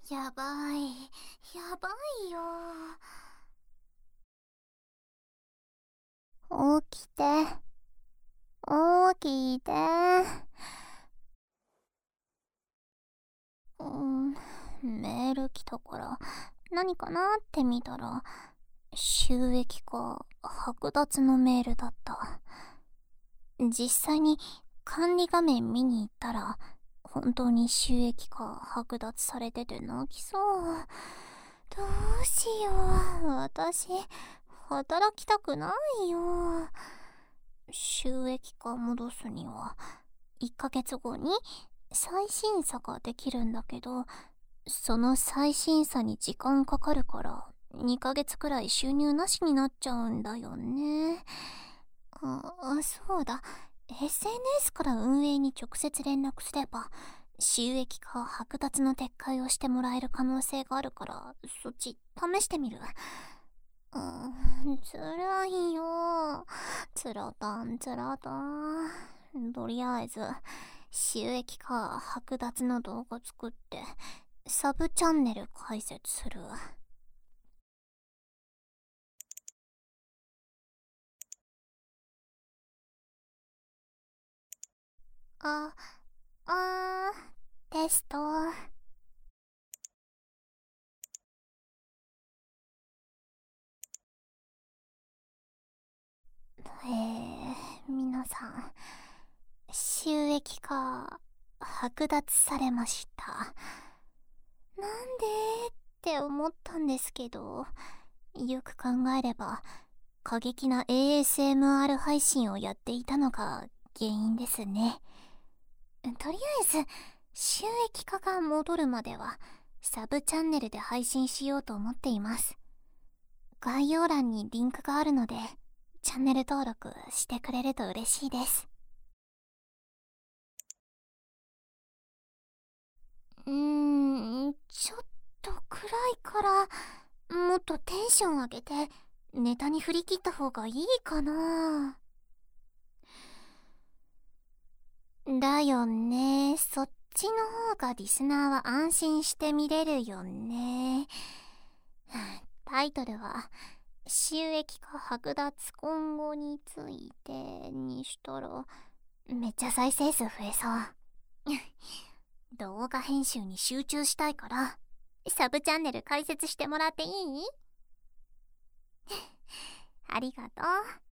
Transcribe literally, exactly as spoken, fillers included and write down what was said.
やばい、やばいよ。起きて、起きて。うーん、メール来たから何かなって見たら、収益化剥奪のメールだった。実際に管理画面見に行ったら、本当に収益化剥奪されてて泣きそう。どうしよう、私働きたくないよ。収益化戻すにはいっかげつごに再審査ができるんだけど、その再審査に時間かかるからにかげつくらい収入なしになっちゃうんだよね。あ、そうだ。エスエヌエス から運営に直接連絡すれば収益化剥奪の撤回をしてもらえる可能性があるから、そっち試してみる。うーん、つらいよ。つらだんつらだん。とりあえず収益化剥奪の動画作ってサブチャンネル開設する。あ、あー、テスト。えー、皆さん、収益化剥奪されました。なんでって思ったんですけど、よく考えれば過激な エーエスエムアール 配信をやっていたのが原因ですね。とりあえず収益化が戻るまではサブチャンネルで配信しようと思っています。概要欄にリンクがあるのでチャンネル登録してくれると嬉しいです。うーん、ちょっと暗いからもっとテンション上げてネタに振り切った方がいいかな。だよね。そっちの方がリスナーは安心して見れるよね。タイトルは収益化剥奪今後についてにしたらめっちゃ再生数増えそう。動画編集に集中したいからサブチャンネル開設してもらっていい？ありがとう。